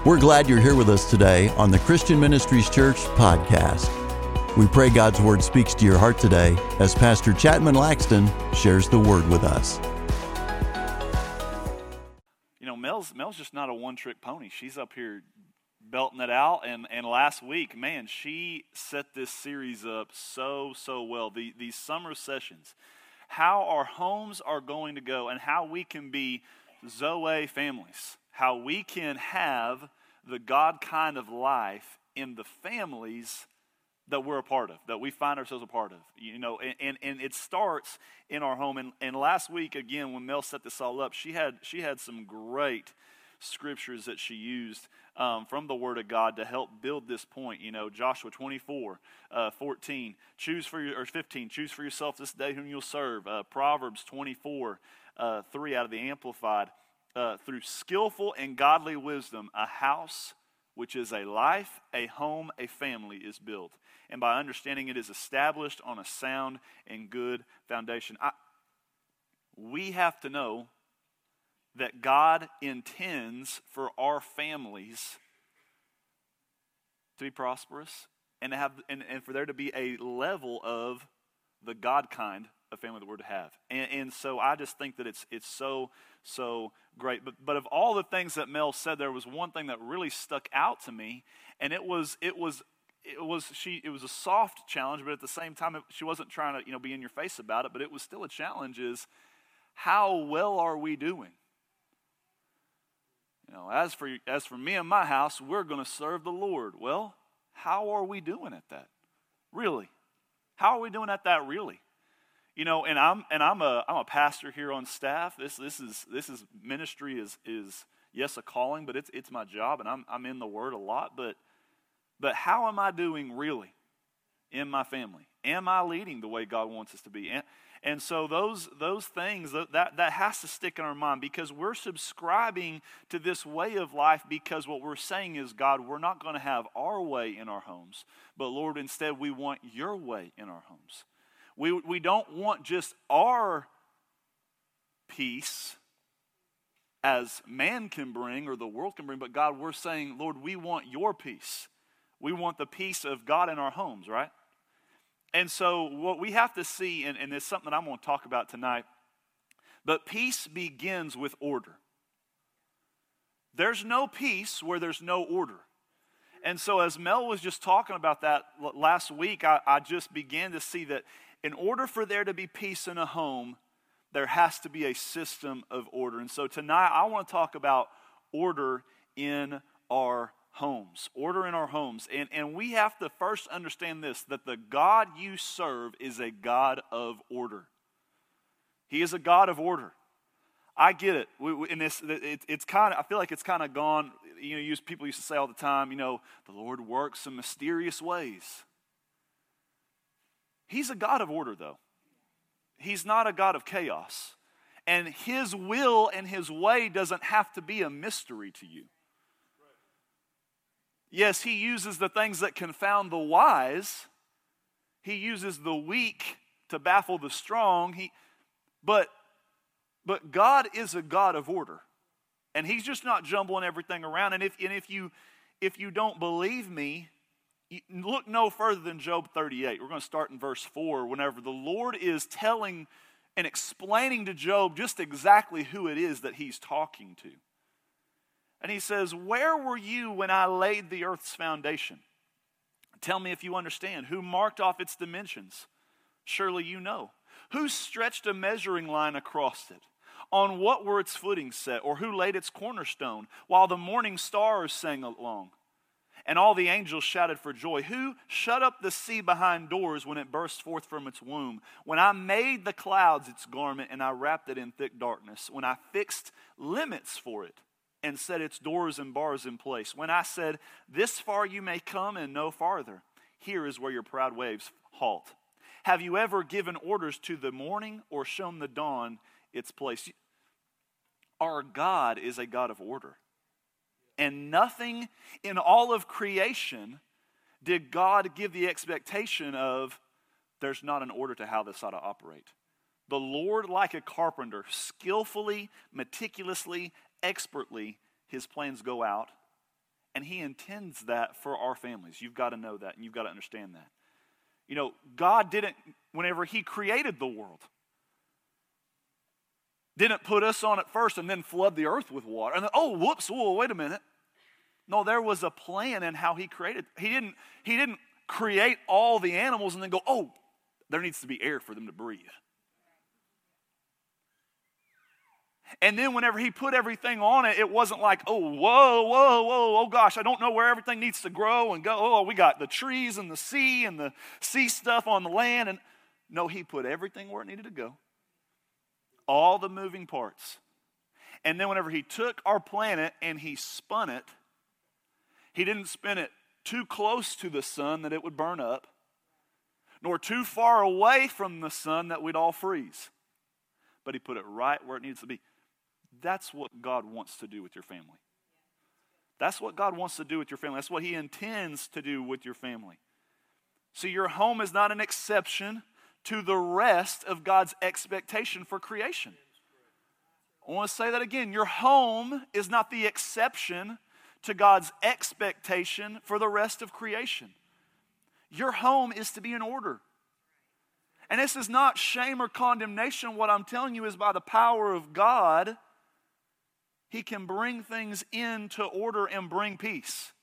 We're glad you're here with us today on the Christian Ministries Church podcast. We pray God's Word speaks to your heart today as Pastor Chapman Laxton shares the Word with us. You know, Mel's just not a one-trick pony. She's up here belting it out, and last week, man, she set this series up so well. These summer sessions, how our homes are going to go and how we can be Zoe families, how we can have the God kind of life in the families that we're a part of, that we find ourselves a part of, you know, and it starts in our home. And last week, again, when Mel set this all up, she had some great scriptures that she used from the Word of God to help build this point. You know, Joshua 24, 14, 15, choose for yourself this day whom you'll serve. Proverbs 24, 3 out of the Amplified. Through skillful and godly wisdom, a house, which is a life, a home, a family, is built. And by understanding it is established on a sound and good foundation. We have to know that God intends for our families to be prosperous and to have and for there to be a level of the God kind of family that we're to have. And so I just think that it's so great. But of all the things that Mel said, there was one thing that really stuck out to me, and it was a soft challenge, but at the same time she wasn't trying to be in your face about it, but it was still a challenge. Is how well are we doing? You know, as for me and my house, we're going to serve the Lord. Well, how are we doing at that? Really? How are we doing at that really? You know, and I'm a pastor here on staff. This is ministry is yes a calling, but it's my job, and I'm in the Word a lot. But how am I doing really in my family? Am I leading the way God wants us to be? And so those things that has to stick in our mind, because we're subscribing to this way of life, because what we're saying is, God, we're not going to have our way in our homes, but Lord, instead we want your way in our homes. We don't want just our peace as man can bring or the world can bring, but God, we're saying, Lord, we want your peace. We want the peace of God in our homes, right? And so what we have to see, and it's something that I'm going to talk about tonight, but peace begins with order. There's no peace where there's no order. And so as Mel was just talking about that last week, I just began to see that in order for there to be peace in a home, there has to be a system of order. And so tonight I want to talk about order in our homes. Order in our homes. And we have to first understand this, that the God you serve is a God of order. He is a God of order. I get it. It's kind of, I feel like it's kind of gone. You know, people used to say all the time, the Lord works in mysterious ways. He's a God of order, though. He's not a God of chaos. And His will and His way doesn't have to be a mystery to you. Yes, He uses the things that confound the wise. He uses the weak to baffle the strong. But God is a God of order. And He's just not jumbling everything around. And if you don't believe me, look no further than Job 38. We're going to start in verse 4, whenever the Lord is telling and explaining to Job just exactly who it is that He's talking to. And He says, "Where were you when I laid the earth's foundation? Tell me if you understand. Who marked off its dimensions? Surely you know. Who stretched a measuring line across it? On what were its footings set? Or who laid its cornerstone while the morning stars sang along? And all the angels shouted for joy. Who shut up the sea behind doors when it burst forth from its womb? When I made the clouds its garment and I wrapped it in thick darkness. When I fixed limits for it and set its doors and bars in place. When I said, this far you may come and no farther. Here is where your proud waves halt. Have you ever given orders to the morning or shown the dawn its place?" Our God is a God of order. And nothing in all of creation did God give the expectation of, there's not an order to how this ought to operate. The Lord, like a carpenter, skillfully, meticulously, expertly, His plans go out And he intends that for our families. You've got to know that, and you've got to understand that. You know, God didn't, whenever he created the world, didn't put us on it first and then flood the earth with water. And then, oh, whoops, whoa, wait a minute. No, there was a plan in how he created. He didn't create all the animals and then go, oh, there needs to be air for them to breathe. And then whenever he put everything on it, it wasn't like, oh, whoa, whoa, whoa, oh gosh, I don't know where everything needs to grow and go. Oh, we got the trees and the sea stuff on the land. And no, he put everything where it needed to go. All the moving parts. And then whenever he took our planet and he spun it, he didn't spin it too close to the sun that it would burn up, nor too far away from the sun that we'd all freeze. But he put it right where it needs to be. That's what God wants to do with your family. That's what God wants to do with your family. That's what he intends to do with your family. See, your home is not an exception to the rest of God's expectation for creation. I want to say that again. Your home is not the exception to God's expectation for the rest of creation. Your home is to be in order. And this is not shame or condemnation. What I'm telling you is by the power of God, he can bring things into order and bring peace.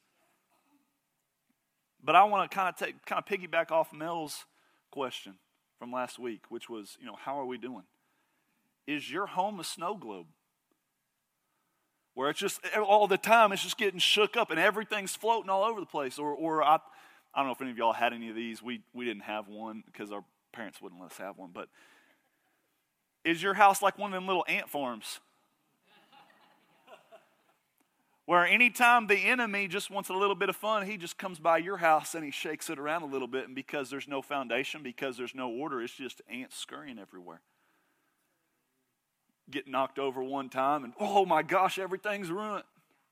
But I want to kind of piggyback off Mel's question from last week, which was, how are we doing? Is your home a snow globe? Where it's just all the time, it's just getting shook up and everything's floating all over the place. Or I don't know if any of y'all had any of these. We didn't have one because our parents wouldn't let us have one. But is your house like one of them little ant farms? Where anytime the enemy just wants a little bit of fun, he just comes by your house and he shakes it around a little bit. And because there's no foundation, because there's no order, it's just ants scurrying everywhere. Get knocked over one time and, oh my gosh, everything's ruined.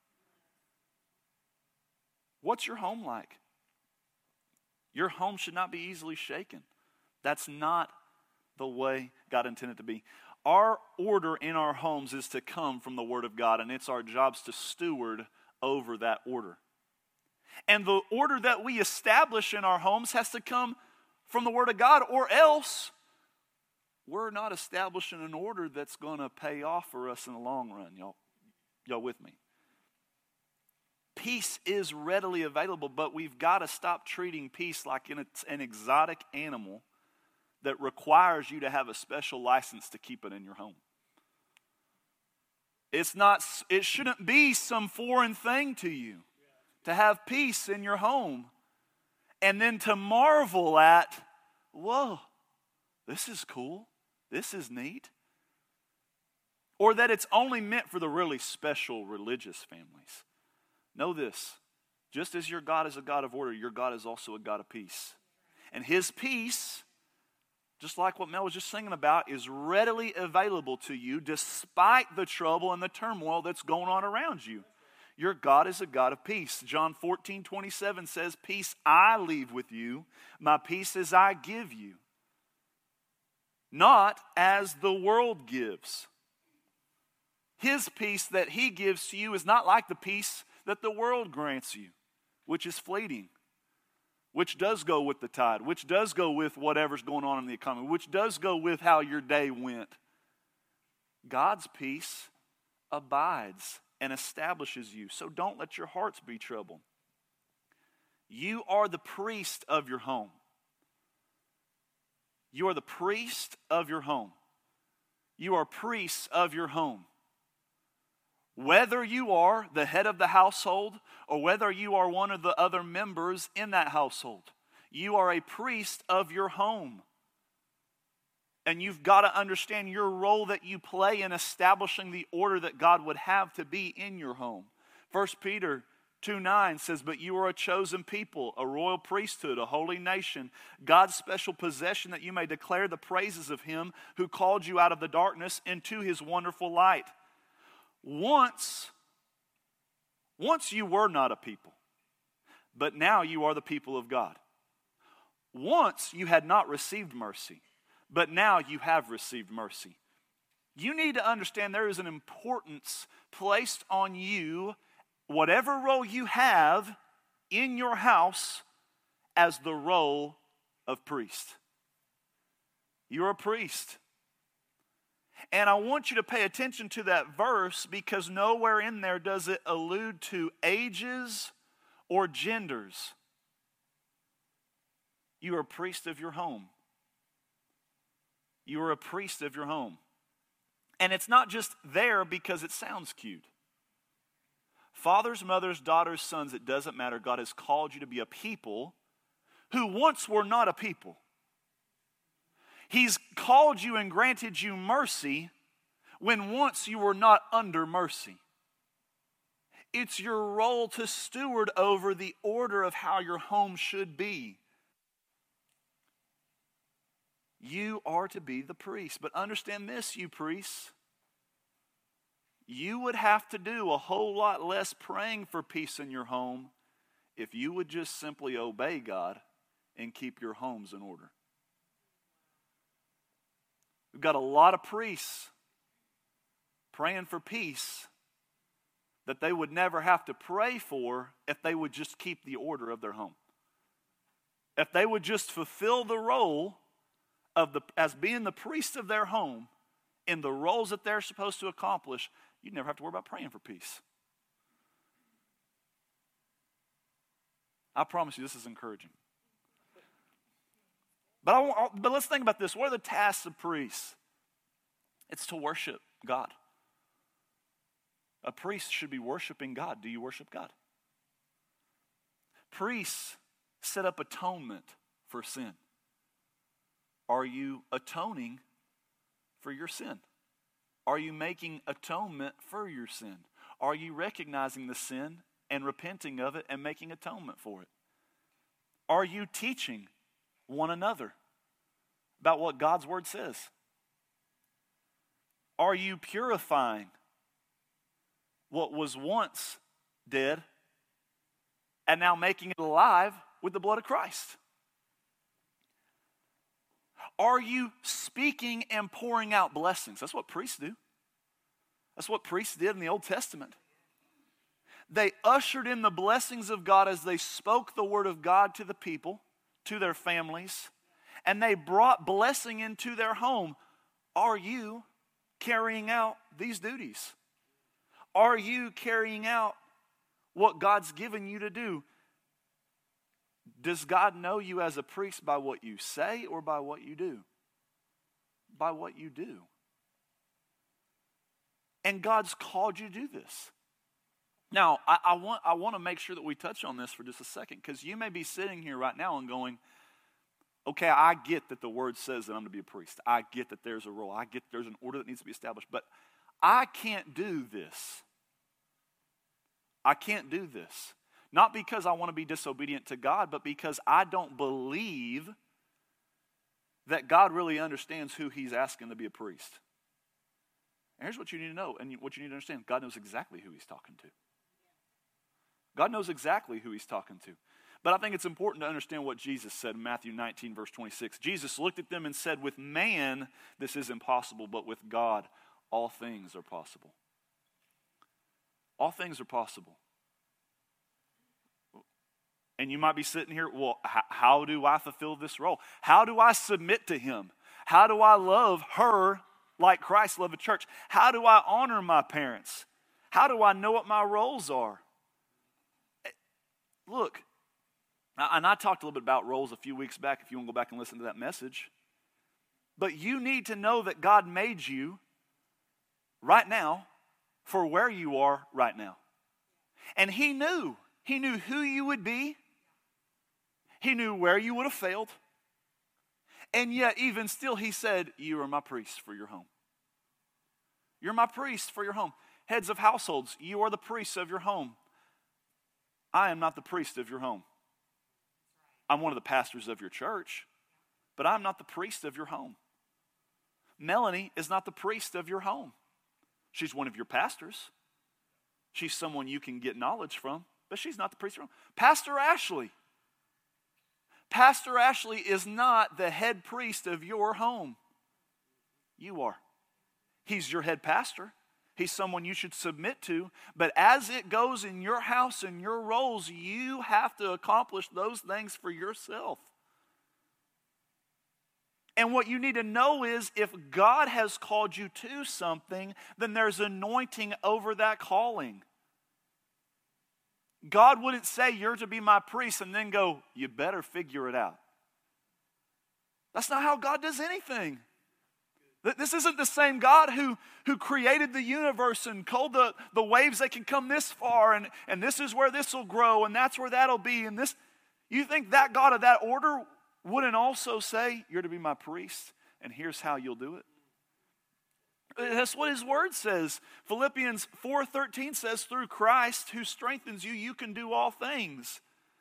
What's your home like? Your home should not be easily shaken. That's not the way God intended it to be. Our order in our homes is to come from the Word of God, and it's our jobs to steward over that order. And the order that we establish in our homes has to come from the Word of God, or else we're not establishing an order that's going to pay off for us in the long run. Y'all with me? Peace is readily available, but we've got to stop treating peace like it's an exotic animal that requires you to have a special license to keep it in your home. It shouldn't be some foreign thing to you to have peace in your home and then to marvel at, whoa, this is cool. This is neat. Or that it's only meant for the really special religious families. Know this, just as your God is a God of order, your God is also a God of peace. And his peace, just like what Mel was just singing about, is readily available to you despite the trouble and the turmoil that's going on around you. Your God is a God of peace. John 14:27 says, peace I leave with you, my peace as I give you. Not as the world gives. His peace that he gives to you is not like the peace that the world grants you, which is fleeting, which does go with the tide, which does go with whatever's going on in the economy, which does go with how your day went. God's peace abides and establishes you, so don't let your hearts be troubled. You are the priest of your home. You are the priest of your home. You are priests of your home. Whether you are the head of the household or whether you are one of the other members in that household, you are a priest of your home. And you've got to understand your role that you play in establishing the order that God would have to be in your home. 1 Peter 2:9 says, but you are a chosen people, a royal priesthood, a holy nation, God's special possession, that you may declare the praises of him who called you out of the darkness into his wonderful light. Once you were not a people, but now you are the people of God. Once you had not received mercy, but now you have received mercy. You need to understand there is an importance placed on you whatever role you have in your house as the role of priest. You're a priest. And I want you to pay attention to that verse because nowhere in there does it allude to ages or genders. You are a priest of your home. You are a priest of your home. And it's not just there because it sounds cute. Fathers, mothers, daughters, sons, it doesn't matter. God has called you to be a people who once were not a people. He's called you and granted you mercy when once you were not under mercy. It's your role to steward over the order of how your home should be. You are to be the priest. But understand this, you priests. You would have to do a whole lot less praying for peace in your home if you would just simply obey God and keep your homes in order. We've got a lot of priests praying for peace that they would never have to pray for if they would just keep the order of their home. If they would just fulfill the role as being the priest of their home in the roles that they're supposed to accomplish, you'd never have to worry about praying for peace. I promise you this is encouraging. But let's think about this. What are the tasks of priests? It's to worship God. A priest should be worshiping God. Do you worship God? Priests set up atonement for sin. Are you atoning for your sin? Are you making atonement for your sin? Are you recognizing the sin and repenting of it and making atonement for it? Are you teaching one another about what God's word says? Are you purifying what was once dead and now making it alive with the blood of Christ? Are you speaking and pouring out blessings? That's what priests do. That's what priests did in the Old Testament. They ushered in the blessings of God as they spoke the word of God to the people, to their families, and they brought blessing into their home. Are you carrying out these duties? Are you carrying out what God's given you to do? Does God know you as a priest by what you say or by what you do? By what you do. And God's called you to do this. Now, I want to make sure that we touch on this for just a second, because you may be sitting here right now and going, okay, I get that the word says that I'm to be a priest. I get that there's a role. I get there's an order that needs to be established. But I can't do this. I can't do this. Not because I want to be disobedient to God, but because I don't believe that God really understands who he's asking to be a priest. And here's what you need to know, and what you need to understand. God knows exactly who he's talking to. God knows exactly who he's talking to. But I think it's important to understand what Jesus said in Matthew 19, verse 26. Jesus looked at them and said, with man, this is impossible, but with God, all things are possible. All things are possible. And you might be sitting here, well, how do I fulfill this role? How do I submit to him? How do I love her like Christ loved the church? How do I honor my parents? How do I know what my roles are? Look, and I talked a little bit about roles a few weeks back, if you want to go back and listen to that message. But you need to know that God made you right now for where you are right now. And he knew who you would be. He knew where you would have failed. And yet, even still, he said, you are my priest for your home. You're my priest for your home. Heads of households, you are the priests of your home. I am not the priest of your home. I'm one of the pastors of your church, but I'm not the priest of your home. Melanie is not the priest of your home. She's one of your pastors. She's someone you can get knowledge from, but she's not the priest of your home. Pastor Ashley is not the head priest of your home. You are. He's your head pastor. He's someone you should submit to. But as it goes in your house and your roles, you have to accomplish those things for yourself. And what you need to know is if God has called you to something, then there's anointing over that calling. God wouldn't say, you're to be my priest, and then go, you better figure it out. That's not how God does anything. This isn't the same God who created the universe and told the waves they can come this far, and this is where this will grow, and that's where that'll be. And this, you think that God of that order wouldn't also say, you're to be my priest, and here's how you'll do it? That's what his word says. Philippians 4:13 says, through Christ who strengthens you, you can do all things.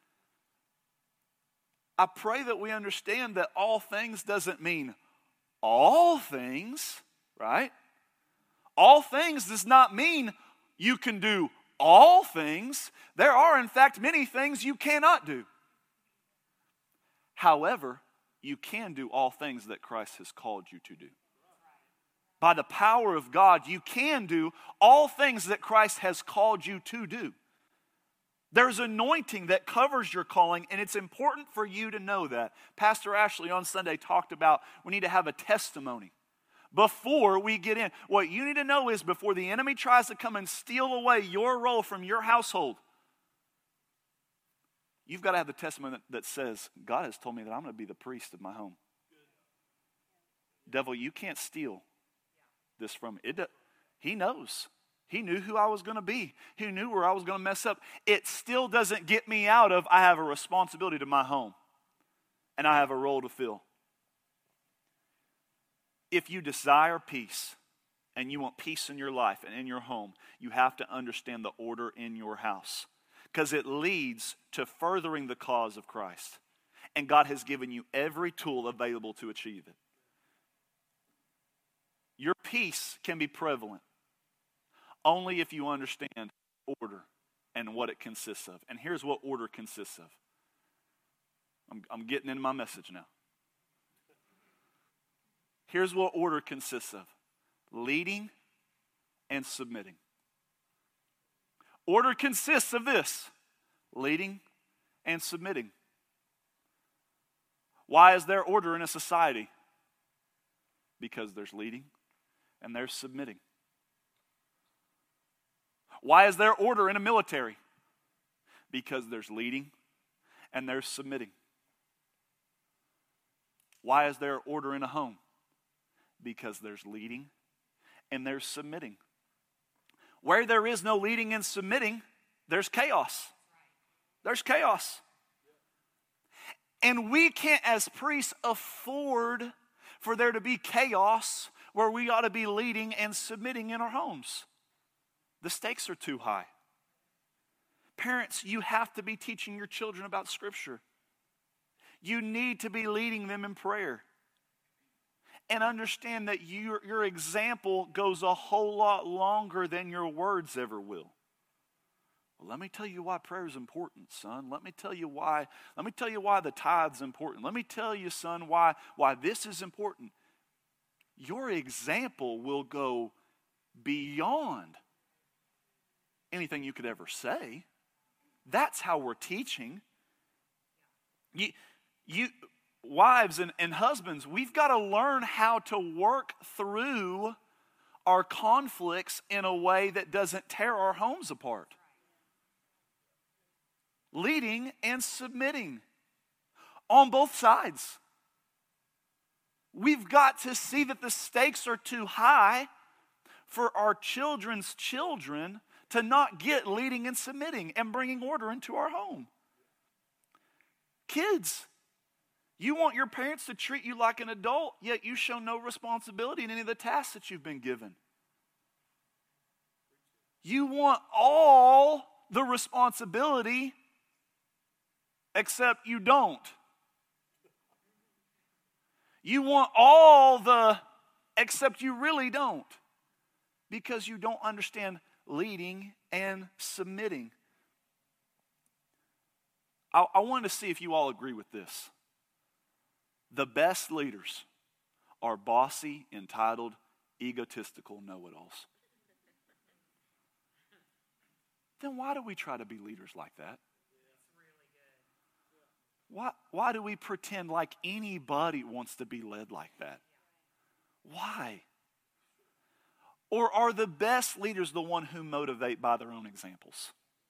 I pray that we understand that all things doesn't mean all things, right? All things does not mean you can do all things. There are, in fact, many things you cannot do. However, you can do all things that Christ has called you to do. By the power of God, you can do all things that Christ has called you to do. There's anointing that covers your calling, and it's important for you to know that. Pastor Ashley on Sunday talked about we need to have a testimony before we get in. What you need to know is before the enemy tries to come and steal away your role from your household, you've got to have the testimony that says, God has told me that I'm going to be the priest of my home. Devil, you can't steal this from me. He knows. He knew who I was going to be. He knew where I was going to mess up. It still doesn't get me out of I have a responsibility to my home. And I have a role to fill. If you desire peace and you want peace in your life and in your home, you have to understand the order in your house. Because it leads to furthering the cause of Christ. And God has given you every tool available to achieve it. Your peace can be prevalent only if you understand order and what it consists of. And here's what order consists of. I'm getting into my message now. Here's what order consists of. Leading and submitting. Order consists of this. Leading and submitting. Why is there order in a society? Because there's leading and there's submitting. Why is there order in a military? Because there's leading and there's submitting. Why is there order in a home? Because there's leading and there's submitting. Where there is no leading and submitting, there's chaos. There's chaos. And we can't, as priests, afford for there to be chaos where we ought to be leading and submitting in our homes. The stakes are too high. Parents, you have to be teaching your children about Scripture. You need to be leading them in prayer. And understand that your example goes a whole lot longer than your words ever will. Well, let me tell you why prayer is important, son. Let me tell you why the tithe's important. Let me tell you, son, why this is important. Your example will go beyond anything you could ever say. That's how we're teaching. You wives and husbands, we've got to learn how to work through our conflicts in a way that doesn't tear our homes apart. Leading and submitting on both sides. We've got to see that the stakes are too high for our children's children to not get leading and submitting and bringing order into our home. Kids, you want your parents to treat you like an adult, yet you show no responsibility in any of the tasks that you've been given. You want all the responsibility, except you don't. You want all the, except you really don't. Because you don't understand leading and submitting. I wanted to see if you all agree with this. The best leaders are bossy, entitled, egotistical know-it-alls. then why do we try to be leaders like that? Why do we pretend like anybody wants to be led like that? Why? Or are the best leaders the one who motivate by their own examples?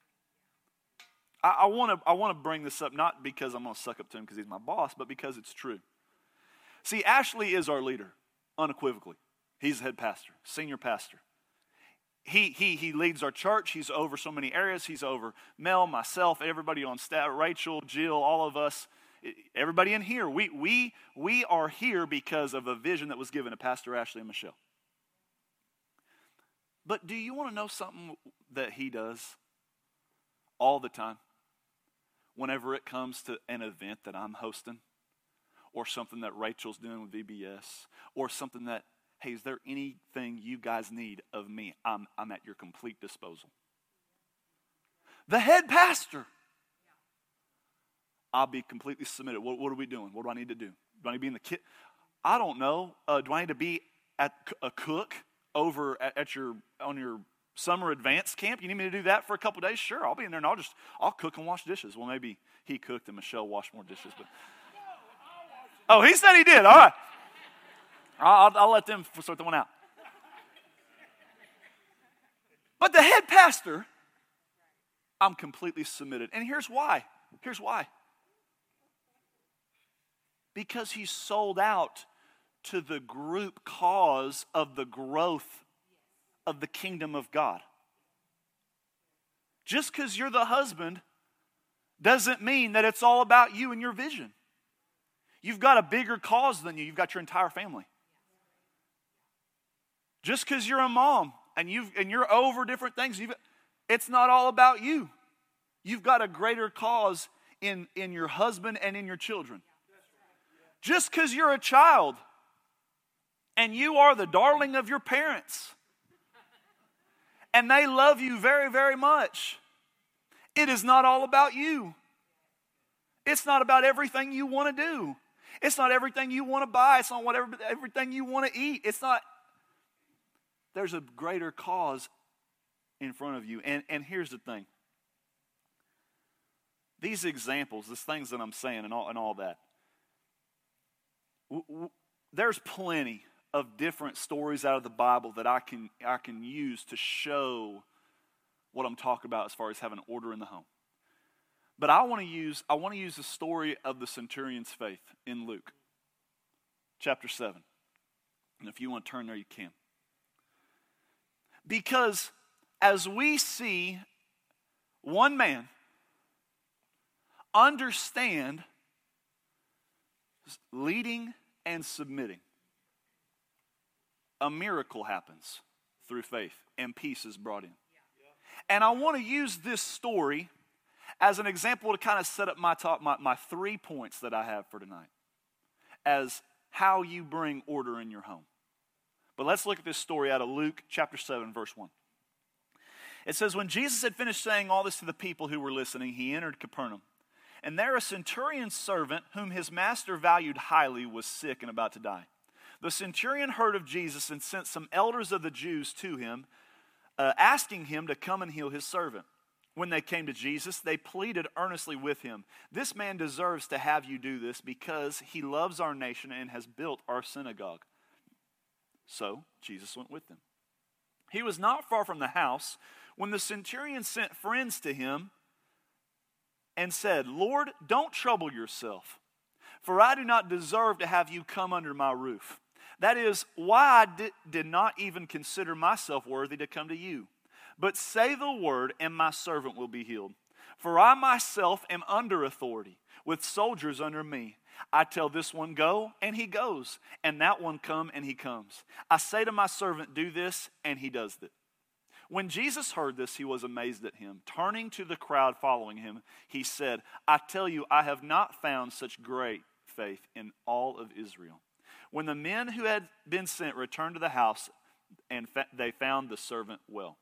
I want to bring this up not because I'm going to suck up to him because he's my boss, but because it's true. See, Ashley is our leader, unequivocally. He's the head pastor, senior pastor. He leads our church. He's over so many areas. He's over Mel, myself, everybody on staff, Rachel, Jill, all of us, everybody in here. We are here because of a vision that was given to Pastor Ashley and Michelle. But do you want to know something that he does all the time? Whenever it comes to an event that I'm hosting, or something that Rachel's doing with VBS, or something that, hey, is there anything you guys need of me? I'm at your complete disposal. The head pastor. I'll be completely submitted. What are we doing? What do I need to do? Do I need to be in the kitchen? I don't know. Do I need to be at a cook over on your summer advanced camp? You need me to do that for a couple days? Sure, I'll be in there and I'll cook and wash dishes. Well, maybe he cooked and Michelle washed more dishes. But oh, he said he did. All right. I'll let them sort that one out. But the head pastor, I'm completely submitted. And here's why. Here's why. Because he's sold out to the group cause of the growth of the kingdom of God. Just because you're the husband doesn't mean that it's all about you and your vision. You've got a bigger cause than you. You've got your entire family. Just because you're a mom and you're over different things, it's not all about you. You've got a greater cause in your husband and in your children. Just because you're a child and you are the darling of your parents and they love you very, very much, it is not all about you. It's not about everything you want to do. It's not everything you want to buy. It's not everything you want to eat. It's not. There's a greater cause in front of you. And here's the thing. These examples, these things that I'm saying and all that, there's plenty of different stories out of the Bible that I can use to show what I'm talking about as far as having order in the home. But I want to use the story of the centurion's faith in Luke chapter 7. And if you want to turn there, you can. Because as we see one man understand leading and submitting, a miracle happens through faith and peace is brought in. And I want to use this story as an example to kind of set up my 3 points that I have for tonight as how you bring order in your home. But let's look at this story out of Luke chapter 7, verse 1. It says, when Jesus had finished saying all this to the people who were listening, he entered Capernaum. And there a centurion's servant, whom his master valued highly, was sick and about to die. The centurion heard of Jesus and sent some elders of the Jews to him, asking him to come and heal his servant. When they came to Jesus, they pleaded earnestly with him, "This man deserves to have you do this because he loves our nation and has built our synagogue." So Jesus went with them. He was not far from the house when the centurion sent friends to him and said, "Lord, don't trouble yourself, for I do not deserve to have you come under my roof. That is why I did not even consider myself worthy to come to you. But say the word, and my servant will be healed. For I myself am under authority, with soldiers under me. I tell this one, go, and he goes, and that one, come, and he comes. I say to my servant, do this, and he does it." When Jesus heard this, he was amazed at him. Turning to the crowd following him, he said, "I tell you, I have not found such great faith in all of Israel." When the men who had been sent returned to the house, and they found the servant well.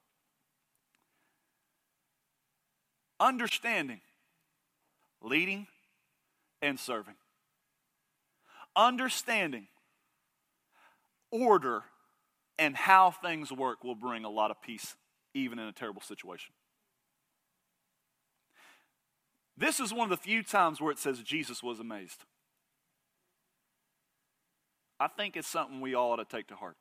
Understanding, leading, and serving. Understanding, order, and how things work will bring a lot of peace, even in a terrible situation. This is one of the few times where it says Jesus was amazed. I think it's something we all ought to take to heart.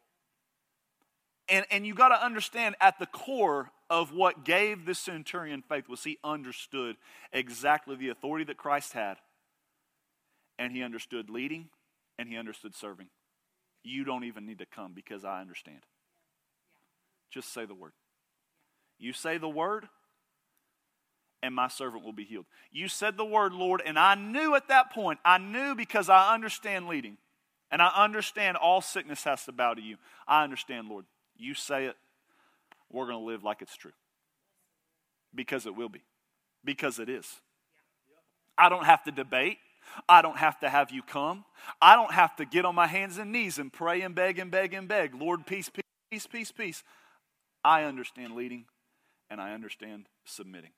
And you got to understand, at the core of what gave this centurion faith was he understood exactly the authority that Christ had. And he understood leading, and he understood serving. You don't even need to come because I understand. Just say the word. You say the word, and my servant will be healed. You said the word, Lord, and I knew at that point, because I understand leading, and I understand all sickness has to bow to you. I understand, Lord. You say it, we're going to live like it's true. Because it will be. Because it is. I don't have to debate. I don't have to have you come. I don't have to get on my hands and knees and pray and beg and beg and beg. Lord, peace, peace, peace, peace, peace. I understand leading, and I understand submitting.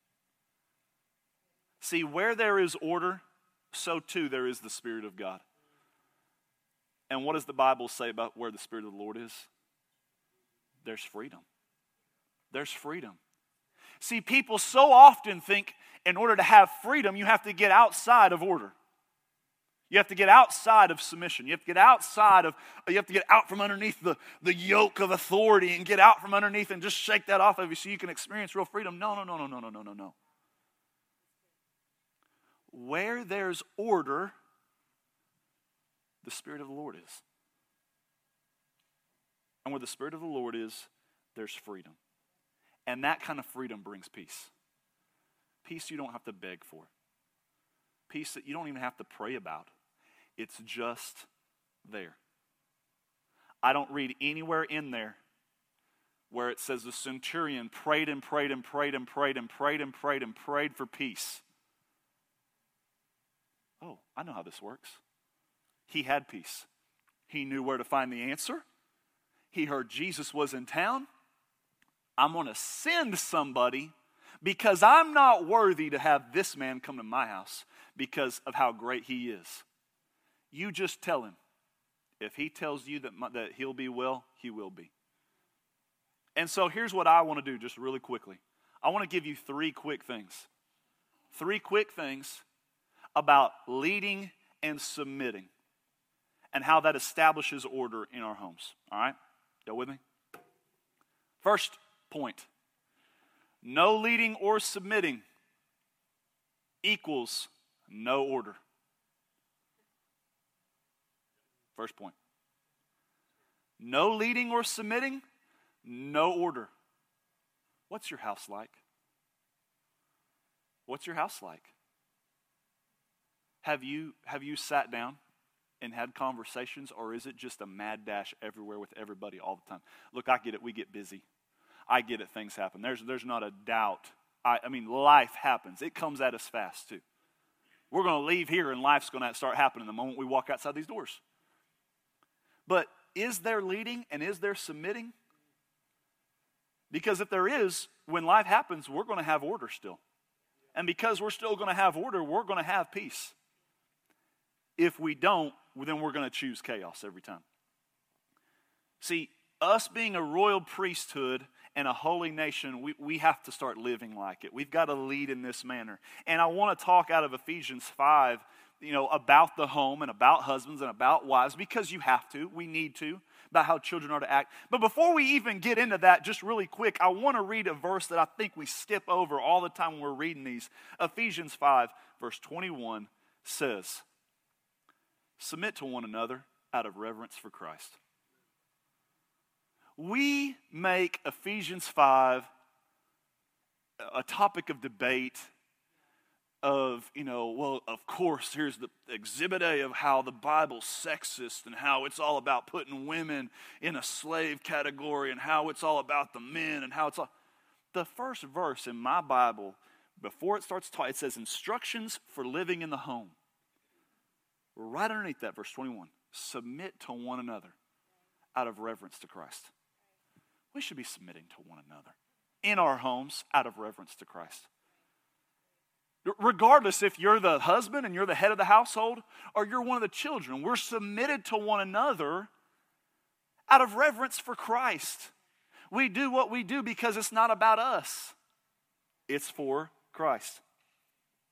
See, where there is order, so too there is the Spirit of God. And what does the Bible say about where the Spirit of the Lord is? There's freedom. There's freedom. See, people so often think in order to have freedom, you have to get outside of order. You have to get outside of submission. You have to get out from underneath the yoke of authority and get out from underneath and just shake that off of you so you can experience real freedom. No. Where there's order, the Spirit of the Lord is. And where the Spirit of the Lord is, there's freedom. And that kind of freedom brings peace. Peace you don't have to beg for. Peace that you don't even have to pray about. It's just there. I don't read anywhere in there where it says the centurion prayed and prayed and prayed and prayed and prayed and prayed and prayed for peace. Oh, I know how this works. He had peace. He knew where to find the answer. He heard Jesus was in town. I'm going to send somebody because I'm not worthy to have this man come to my house because of how great he is. You just tell him. If he tells you that he'll be well, he will be. And so here's what I want to do just really quickly. I want to give you 3 quick things. 3 quick things about leading and submitting and how that establishes order in our homes. All right? Y'all with me? First point. No leading or submitting equals no order. First point. No leading or submitting, no order. What's your house like? What's your house like? Have you sat down and had conversations, or is it just a mad dash everywhere with everybody all the time? Look, I get it. We get busy. I get it. Things happen. There's not a doubt. I mean, life happens. It comes at us fast, too. We're going to leave here, and life's going to start happening the moment we walk outside these doors. But is there leading and is there submitting? Because if there is, when life happens, we're going to have order still. And because we're still going to have order, we're going to have peace. If we don't, then we're going to choose chaos every time. See, us being a royal priesthood and a holy nation, we have to start living like it. We've got to lead in this manner. And I want to talk out of Ephesians 5, about the home and about husbands and about wives, because you have to, we need to, about how children are to act. But before we even get into that, just really quick, I want to read a verse that I think we skip over all the time when we're reading these. Ephesians 5, verse 21 says, "Submit to one another out of reverence for Christ." We make Ephesians 5 a topic of debate of, of course, here's the exhibit A of how the Bible's sexist and how it's all about putting women in a slave category and how it's all about the men and how it's all. The first verse in my Bible, before it starts talking, it says instructions for living in the home. Right underneath that, verse 21, submit to one another out of reverence to Christ. We should be submitting to one another in our homes out of reverence to Christ. Regardless if you're the husband and you're the head of the household or you're one of the children, we're submitted to one another out of reverence for Christ. We do what we do because it's not about us. It's for Christ.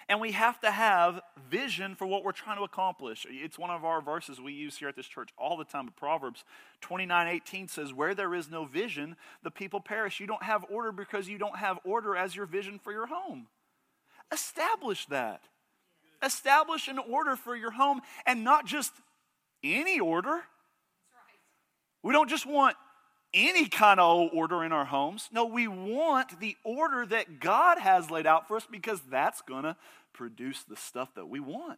And we have to have vision for what we're trying to accomplish. It's one of our verses we use here at this church all the time. Proverbs 29:18 says, where there is no vision, the people perish. You don't have order because you don't have order as your vision for your home. Establish that. Establish an order for your home, and not just any order. We don't just want any kind of order in our homes. No, we want the order that God has laid out for us, because that's going to produce the stuff that we want.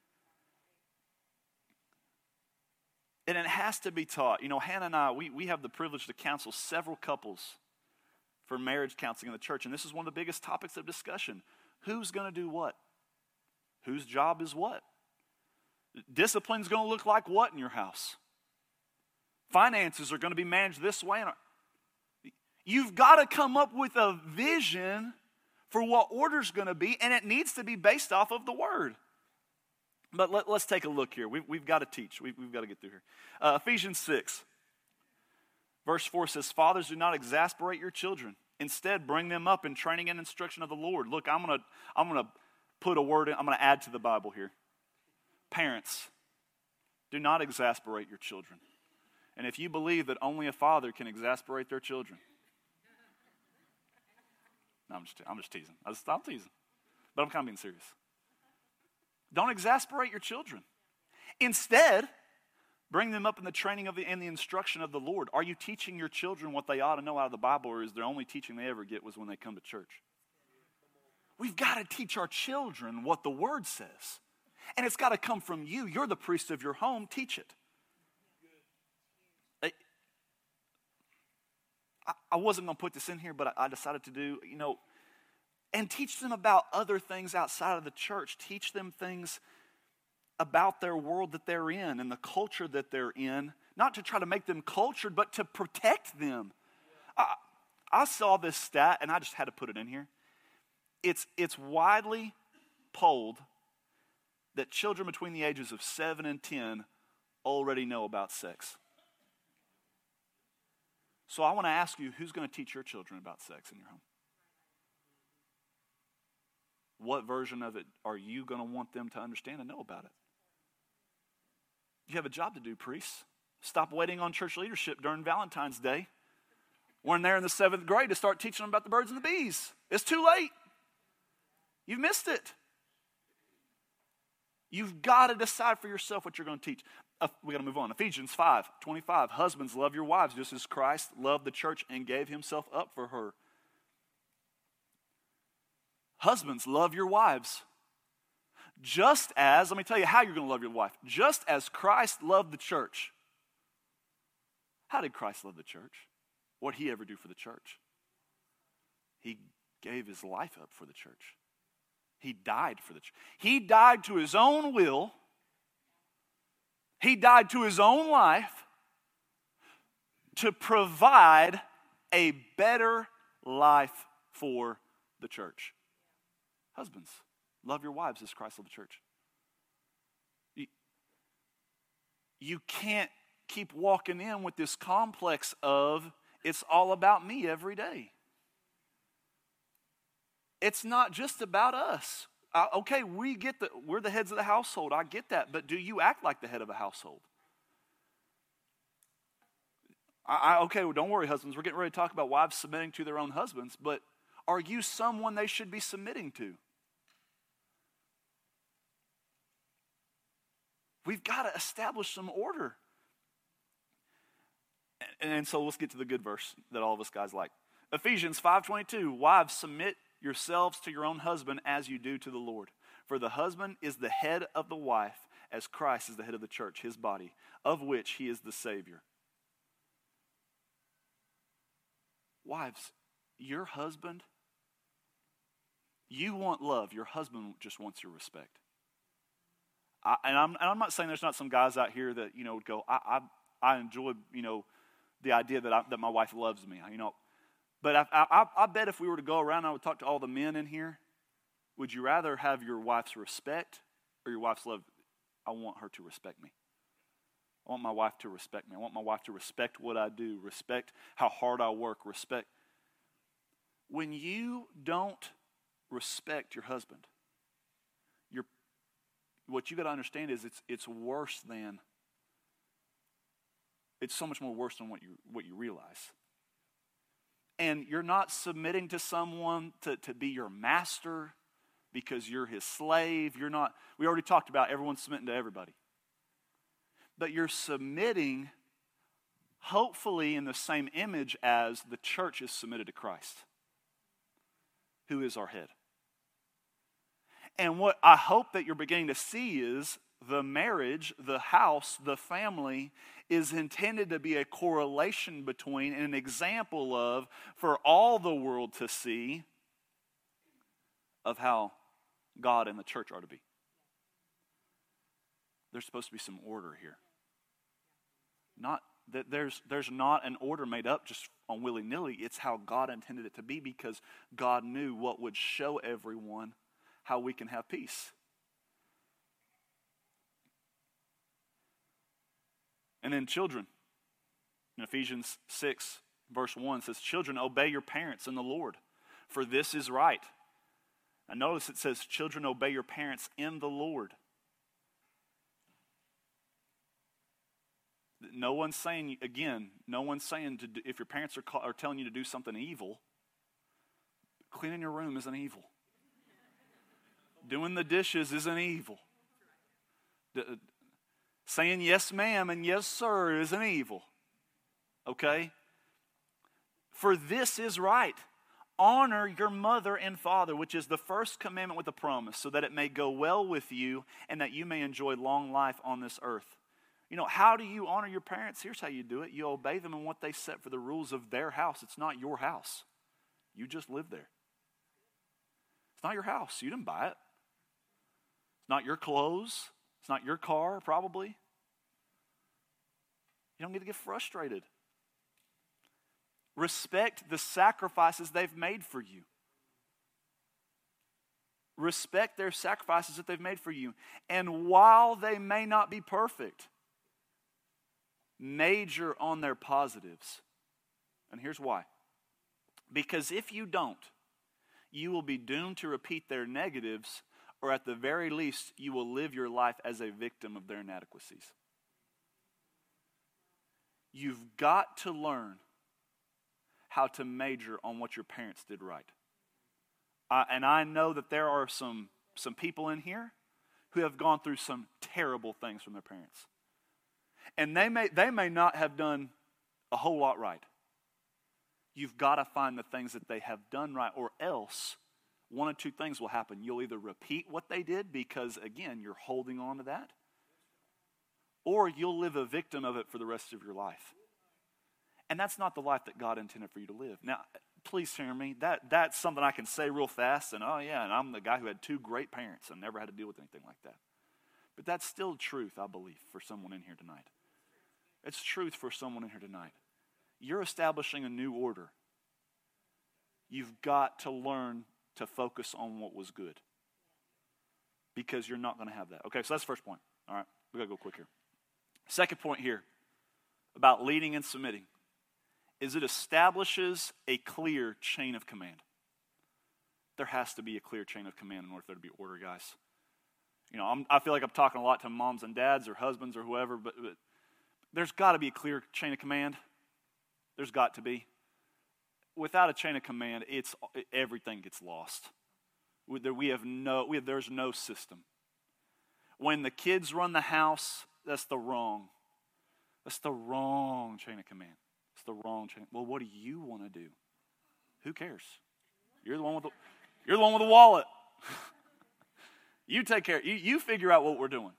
And it has to be taught. You know, Hannah and I, we have the privilege to counsel several couples for marriage counseling in the church, and this is one of the biggest topics of discussion. Who's going to do what? Whose job is what? Discipline's going to look like what in your house? Finances are going to be managed this way. You've got to come up with a vision for what order's going to be, and it needs to be based off of the Word. But let's take a look here. We've got to teach. We've got to get through here. Ephesians 6, verse 4 says, fathers, do not exasperate your children. Instead, bring them up in training and instruction of the Lord. Look, I'm gonna put a word in. I'm going to add to the Bible here. Parents, do not exasperate your children. And if you believe that only a father can exasperate their children. No, I'm just teasing. I'm teasing. But I'm kind of being serious. Don't exasperate your children. Instead, bring them up in the training and the instruction of the Lord. Are you teaching your children what they ought to know out of the Bible, or is the only teaching they ever get was when they come to church? We've got to teach our children what the Word says. And it's got to come from you. You're the priest of your home. Teach it. I wasn't going to put this in here, but I decided to do, and teach them about other things outside of the church. Teach them things about their world that they're in and the culture that they're in, not to try to make them cultured, but to protect them. I saw this stat, and I just had to put it in here. It's widely polled that children between the ages of 7 and 10 already know about sex. So I want to ask you, who's going to teach your children about sex in your home? What version of it are you going to want them to understand and know about it? You have a job to do, priests. Stop waiting on church leadership during Valentine's Day when they're in the 7th grade to start teaching them about the birds and the bees. It's too late. You've missed it. You've got to decide for yourself what you're going to teach. We got to move on. Ephesians 5:25. Husbands, love your wives just as Christ loved the church and gave himself up for her. Husbands, love your wives. Just as, let me tell you how you're going to love your wife. Just as Christ loved the church. How did Christ love the church? What did he ever do for the church? He gave his life up for the church. He died for the church. He died to his own will. He died to his own life to provide a better life for the church. Husbands, love your wives as Christ loved the church. You can't keep walking in with this complex of it's all about me every day. It's not just about us. Okay, we're the heads of the household. I get that. But do you act like the head of a household? Okay, well, don't worry, husbands. We're getting ready to talk about wives submitting to their own husbands. But are you someone they should be submitting to? We've got to establish some order. And so let's get to the good verse that all of us guys like. Ephesians 5:22. Wives, submit yourselves to your own husband as you do to the Lord. For the husband is the head of the wife, as Christ is the head of the church, his body, of which he is the Savior. Wives, your husband, you want love. Your husband just wants your respect. I'm not saying there's not some guys out here that, would go, I enjoy, the idea that my wife loves me, But I bet if we were to go around and I would talk to all the men in here, would you rather have your wife's respect or your wife's love? I want her to respect me. I want my wife to respect me. I want my wife to respect what I do, respect how hard I work, respect. When you don't respect your husband, what you got to understand is it's worse than, it's so much more worse than what you realize. And you're not submitting to someone to be your master because you're his slave. You're not, we already talked about everyone submitting to everybody. But you're submitting, hopefully, in the same image as the church is submitted to Christ, who is our head. And what I hope that you're beginning to see is the marriage, the house, the family is intended to be a correlation between and an example of, for all the world to see, of how God and the church are to be. There's supposed to be some order here. Not that there's not an order made up just on willy-nilly. It's how God intended it to be, because God knew what would show everyone how we can have peace. And then children, in Ephesians 6, verse 1 says, "Children, obey your parents in the Lord, for this is right." And notice it says, "Children, obey your parents in the Lord." No one's saying, again, no one's saying if your parents are telling you to do something evil, cleaning your room isn't evil. Doing the dishes isn't evil. Saying yes ma'am and yes sir isn't evil. Okay? For this is right. Honor your mother and father, which is the first commandment with a promise, so that it may go well with you and that you may enjoy long life on this earth. You know, how do you honor your parents? Here's how you do it. You obey them in what they set for the rules of their house. It's not your house. You just live there. It's not your house. You didn't buy it. It's not your clothes. It's not your car, probably. You don't get to get frustrated. Respect the sacrifices they've made for you. Respect their sacrifices that they've made for you. And while they may not be perfect, major on their positives. And here's why. Because if you don't, you will be doomed to repeat their negatives, or at the very least, you will live your life as a victim of their inadequacies. You've got to learn how to major on what your parents did right. And I know that there are some people in here who have gone through some terrible things from their parents. And they may not have done a whole lot right. You've got to find the things that they have done right, or else one of two things will happen. You'll either repeat what they did because, again, you're holding on to that, or you'll live a victim of it for the rest of your life. And that's not the life that God intended for you to live. Now, please hear me. That's something I can say real fast, and oh yeah, and I'm the guy who had two great parents and never had to deal with anything like that. But that's still truth, I believe, for someone in here tonight. It's truth for someone in here tonight. You're establishing a new order. You've got to learn to focus on what was good, because you're not going to have that. Okay, so that's the first point. All right, we got to go quick here. Second point here about leading and submitting is it establishes a clear chain of command. There has to be a clear chain of command in order for there to be order, guys. You know, I feel like I'm talking a lot to moms and dads or husbands or whoever, but there's got to be a clear chain of command. There's got to be. Without a chain of command, everything gets lost. There's no system. When the kids run the house, that's the wrong chain of command. It's the wrong chain. Well, what do you want to do? Who cares? You're the one with the wallet. You take care. You figure out what we're doing.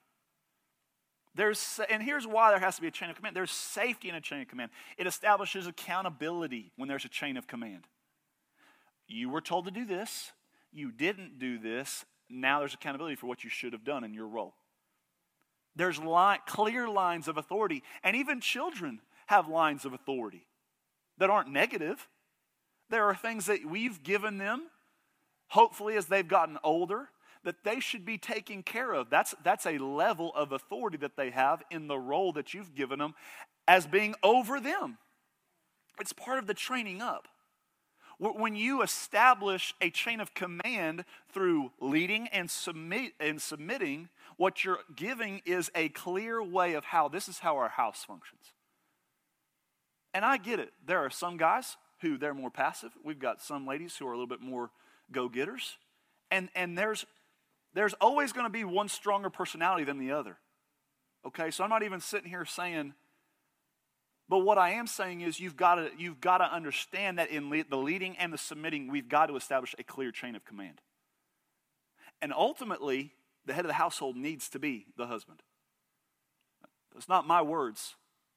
And here's why there has to be a chain of command. There's safety in a chain of command. It establishes accountability when there's a chain of command. You were told to do this. You didn't do this. Now there's accountability for what you should have done in your role. There's clear lines of authority. And even children have lines of authority that aren't negative. There are things that we've given them, hopefully as they've gotten older, that they should be taking care of. That's a level of authority that they have in the role that you've given them as being over them. It's part of the training up. When you establish a chain of command through leading and submitting, what you're giving is a clear way of how this is how our house functions. And I get it. There are some guys who they're more passive. We've got some ladies who are a little bit more go-getters. And there's always going to be one stronger personality than the other. Okay, so I'm not even sitting here saying, but what I am saying is you've got to understand that in the leading and the submitting, we've got to establish a clear chain of command. And ultimately, the head of the household needs to be the husband. It's not my words.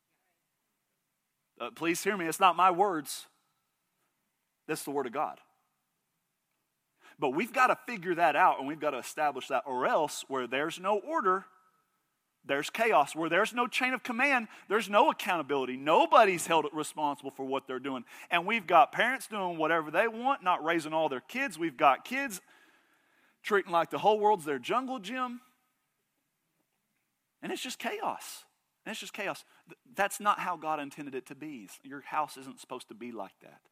Please hear me, it's not my words. That's the word of God. But we've got to figure that out, and we've got to establish that, or else where there's no order, there's chaos. Where there's no chain of command, there's no accountability. Nobody's held responsible for what they're doing. And we've got parents doing whatever they want, not raising all their kids. We've got kids treating like the whole world's their jungle gym. And it's just chaos. And it's just chaos. That's not how God intended it to be. Your house isn't supposed to be like that.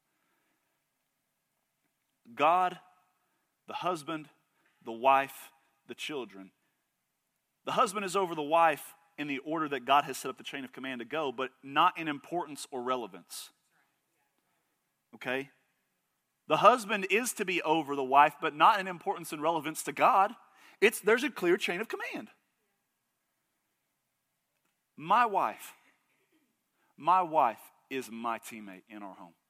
God, the husband, the wife, the children. The husband is over the wife in the order that God has set up the chain of command to go, but not in importance or relevance. Okay? The husband is to be over the wife, but not in importance and relevance to God. There's a clear chain of command. My wife is my teammate in our home.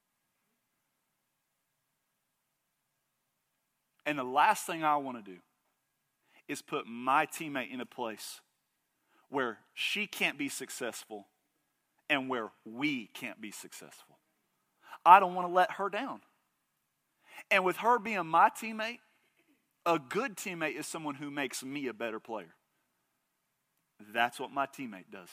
And the last thing I want to do is put my teammate in a place where she can't be successful and where we can't be successful. I don't want to let her down. And with her being my teammate, a good teammate is someone who makes me a better player. That's what my teammate does.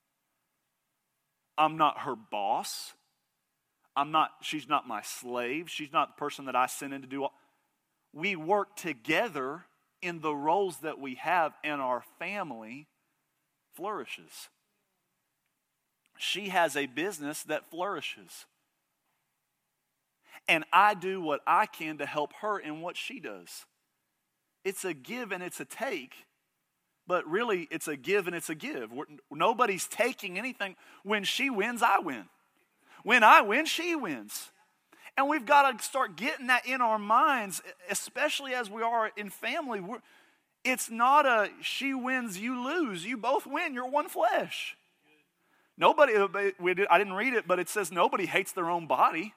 I'm not her boss. She's not my slave. She's not the person that I send in to do all. We work together in the roles that we have, and our family flourishes. She has a business that flourishes. And I do what I can to help her in what she does. It's a give and it's a take, but really it's a give and it's a give. Nobody's taking anything. When she wins, I win. When I win, she wins. And we've got to start getting that in our minds, especially as we are in family. It's not a she wins, you lose. You both win. You're one flesh. I didn't read it, but it says nobody hates their own body.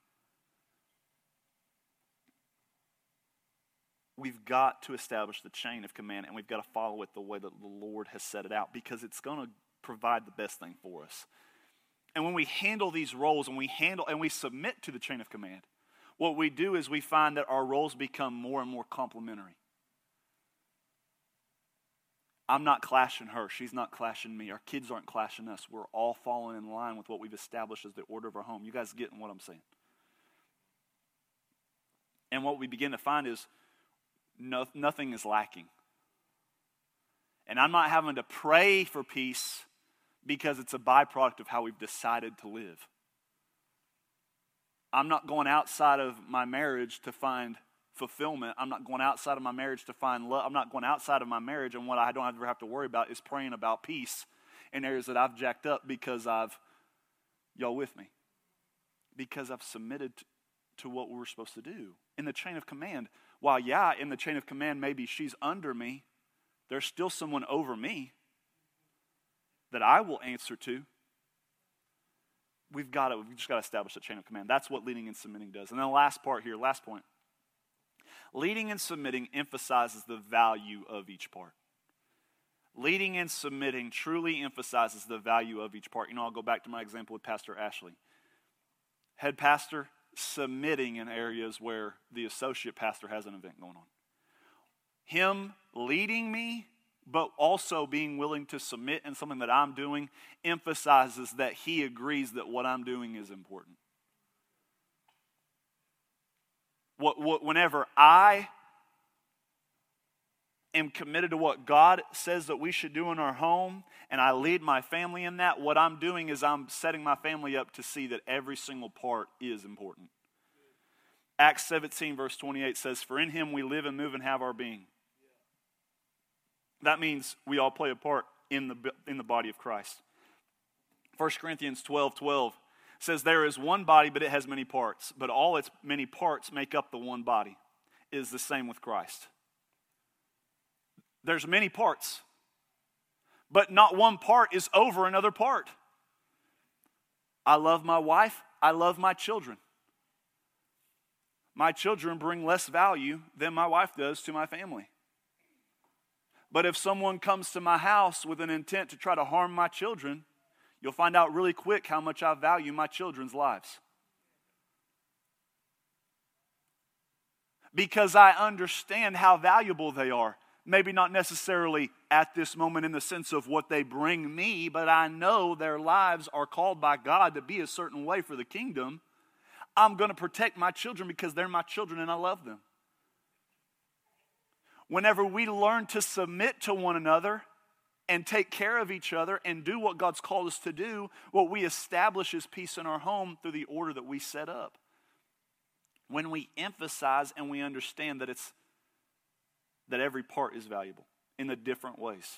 We've got to establish the chain of command, and we've got to follow it the way that the Lord has set it out, because it's going to provide the best thing for us. And when we handle these roles and we submit to the chain of command, what we do is we find that our roles become more and more complementary. I'm not clashing her. She's not clashing me. Our kids aren't clashing us. We're all falling in line with what we've established as the order of our home. You guys getting what I'm saying? And what we begin to find is nothing is lacking. And I'm not having to pray for peace because it's a byproduct of how we've decided to live. I'm not going outside of my marriage to find fulfillment. I'm not going outside of my marriage to find love. I'm not going outside of my marriage, and what I don't ever have to worry about is praying about peace in areas that I've jacked up because y'all with me? Because I've submitted to what we're supposed to do. In the chain of command, while in the chain of command maybe she's under me, there's still someone over me that I will answer to. We've just got to establish a chain of command. That's what leading and submitting does. And then the last point. Leading and submitting emphasizes the value of each part. Leading and submitting truly emphasizes the value of each part. I'll go back to my example with Pastor Ashley. Head pastor submitting in areas where the associate pastor has an event going on. Him leading me, but also being willing to submit in something that I'm doing, emphasizes that he agrees that what I'm doing is important. Whenever I am committed to what God says that we should do in our home, and I lead my family in that, what I'm doing is I'm setting my family up to see that every single part is important. Acts 17 verse 28 says, "For in him we live and move and have our being." That means we all play a part in the body of Christ. 1 Corinthians 12:12 says, "There is one body, but it has many parts. But all its many parts make up the one body." It is the same with Christ. There's many parts, but not one part is over another part. I love my wife. I love my children. My children bring less value than my wife does to my family. But if someone comes to my house with an intent to try to harm my children, you'll find out really quick how much I value my children's lives. Because I understand how valuable they are. Maybe not necessarily at this moment in the sense of what they bring me, but I know their lives are called by God to be a certain way for the kingdom. I'm going to protect my children because they're my children and I love them. Whenever we learn to submit to one another and take care of each other and do what God's called us to do, what we establish is peace in our home through the order that we set up. When we emphasize and we understand that that every part is valuable in the different ways.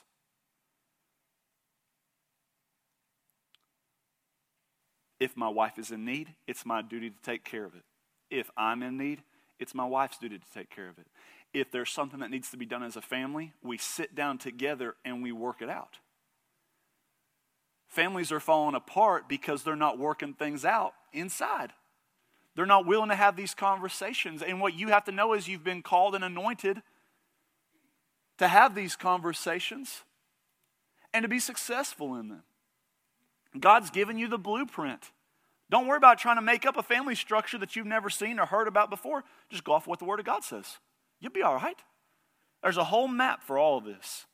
If my wife is in need, it's my duty to take care of it. If I'm in need, it's my wife's duty to take care of it. If there's something that needs to be done as a family, we sit down together and we work it out. Families are falling apart because they're not working things out inside. They're not willing to have these conversations. And what you have to know is you've been called and anointed to have these conversations and to be successful in them. God's given you the blueprint. Don't worry about trying to make up a family structure that you've never seen or heard about before. Just go off what the Word of God says. You'll be all right. There's a whole map for all of this.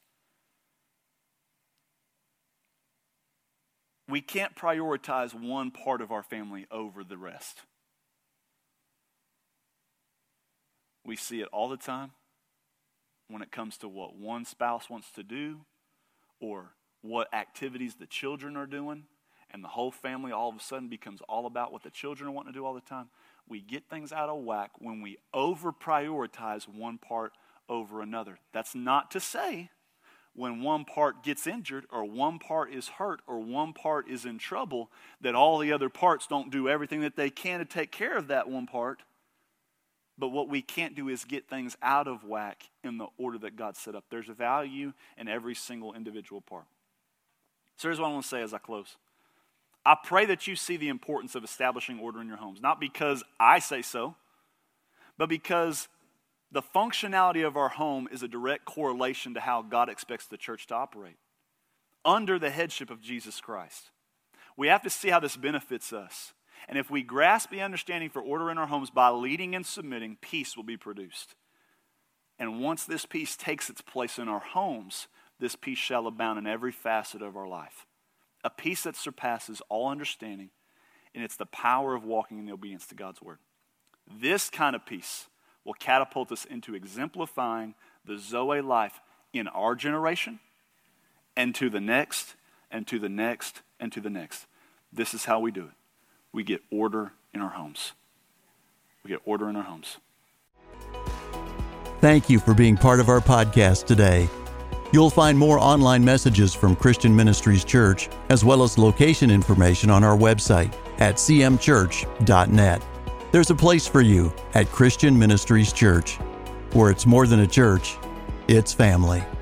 We can't prioritize one part of our family over the rest. We see it all the time when it comes to what one spouse wants to do or what activities the children are doing, and the whole family all of a sudden becomes all about what the children are wanting to do all the time. We get things out of whack when we over-prioritize one part over another. That's not to say when one part gets injured or one part is hurt or one part is in trouble that all the other parts don't do everything that they can to take care of that one part. But what we can't do is get things out of whack in the order that God set up. There's a value in every single individual part. So here's what I want to say as I close. I pray that you see the importance of establishing order in your homes. Not because I say so, but because the functionality of our home is a direct correlation to how God expects the church to operate. Under the headship of Jesus Christ. We have to see how this benefits us. And if we grasp the understanding for order in our homes by leading and submitting, peace will be produced. And once this peace takes its place in our homes, this peace shall abound in every facet of our life. A peace that surpasses all understanding, and it's the power of walking in the obedience to God's word. This kind of peace will catapult us into exemplifying the Zoe life in our generation and to the next, and to the next, and to the next. This is how we do it. We get order in our homes. We get order in our homes. Thank you for being part of our podcast today. You'll find more online messages from Christian Ministries Church, as well as location information on our website at cmchurch.net. There's a place for you at Christian Ministries Church, where it's more than a church, it's family.